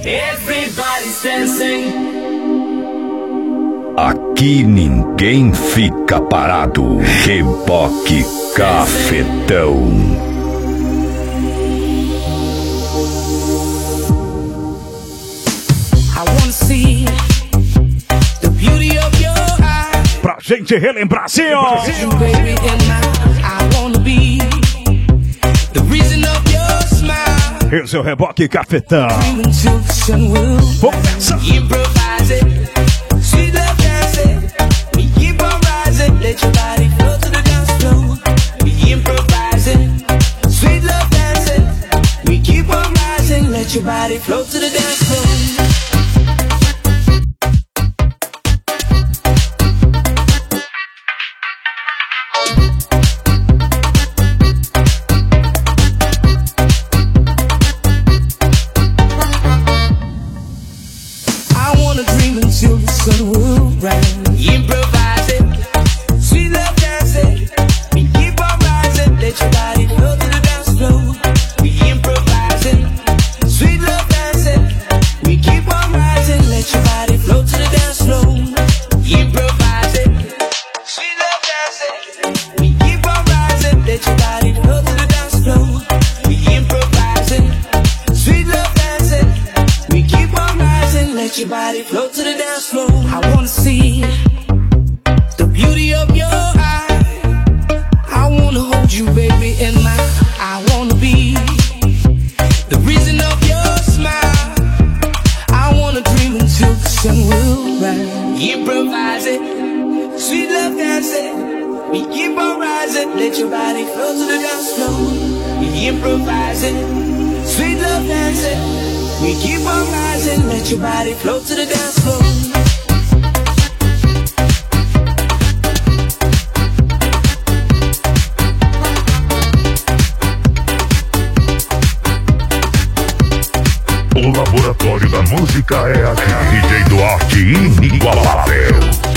Everybody's dancing. Aqui ninguém fica parado. Reboque Cafetão. Pra gente relembrar assim, ó. Esse é o Reboque Cafetão. Começa. Let your body flow to the dance floor. We improvising, sweet love dancing. We keep on rising. Let your body flow to the dance floor. I wanna dream until the sun will rise. Improvising. Let your body flow to the dance floor. We improvising, sweet love dancing. We keep on rising. Let your body flow to the dance floor. Improvising, sweet love dancing. We keep on rising. Let your body flow to the dance floor. We improvising, sweet love dancing. We keep on rising. Let your body flow to the dance floor. I wanna see the beauty of your eyes. I wanna hold you, baby, in my. I wanna be the reason of your smile. I wanna dream until the sun will rise. Improvising, sweet love dancing. We keep on rising. Let your body flow to the dance floor. We improvising, sweet love dancing. We keep on rising. Let your body flow to the dance floor. O laboratório da música é aqui. DJ Duarte inigualável.